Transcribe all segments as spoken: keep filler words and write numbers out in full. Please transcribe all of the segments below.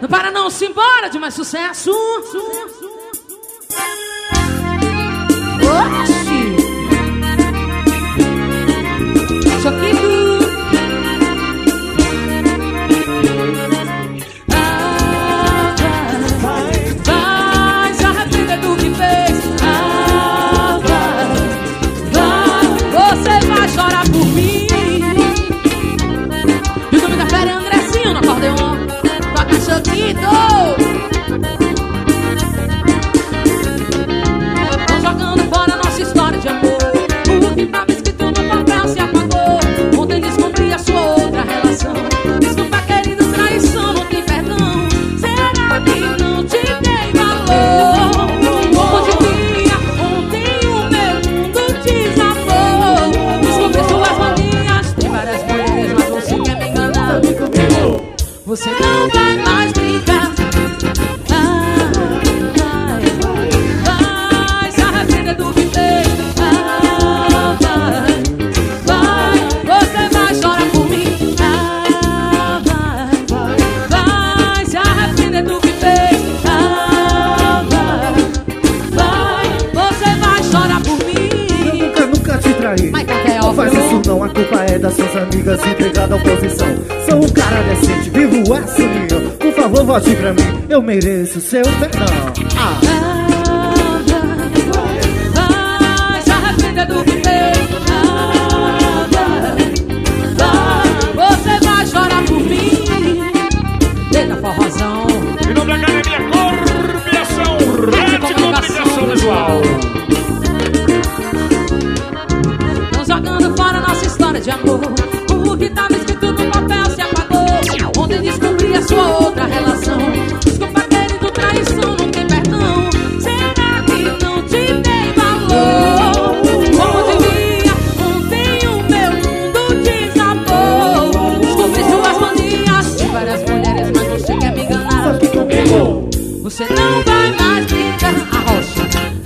Não para não, se embora de mais sucesso. Oxi. Choquito. Ah, vai, vai, se arrepender do que fez. Ah, vai, vai, você vai chorar por mim. E o nome da fera é Andressinho no acordeon. Toca Choquito. Você não vai mais brincar. Ah, vai, vai, se arrepender do que fez. Ah, vai, vai, você vai chorar por mim. Ah, vai, vai, se arrepender do que fez. Ah, vai, vai, você vai chorar por mim. Eu nunca, nunca te traí. Não faz isso não, a culpa é das suas amigas entregadas à oposição. Sou um cara decente, vivo essa união. Por favor, vote pra mim, eu mereço seu perdão. Ah. Vai, se arrepender do que fez. Ah, vai, vai, você vai chorar por mim. Eita, forrozão. Em nome da Academia Corporação Rede Comunicação Visual. Não jogando fora nossa história de amor. O que tava escrito no papel se apagou. Ontem descobri a sua outra relação. Desculpa, querido, traição não tem perdão. Será que não te dei valor? Como devia, ontem o meu mundo desabou. Descobri suas manias de várias mulheres, mas você quer me enganar. Você não vai mais brincar. A rocha.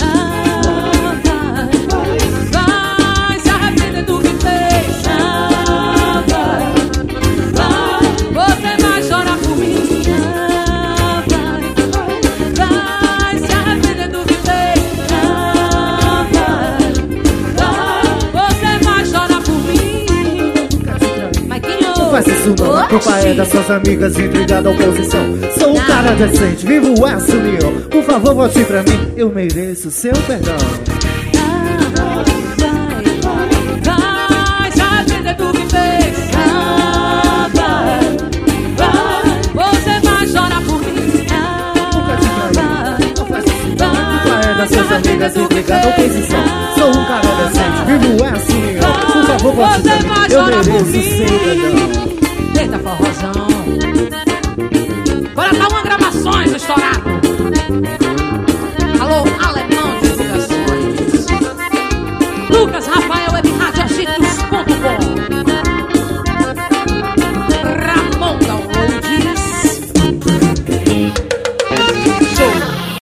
Faz isso não, a culpa é das suas amigas entregadas à oposição. Sou um cara decente, vivo essa união. Por favor, vote pra mim, eu mereço seu perdão. Ah, vai, vai, se arrepender do que fez. Ah, vai, vai, você vai chorar por mim. Ah, nunca te traí, não faz isso não, a culpa é das suas amigas entregadas à oposição. Sou um cara decente, vivo essa união. Por favor, vote pra mim, eu mereço seu perdão. Eita, forrozão. Bora, tá uma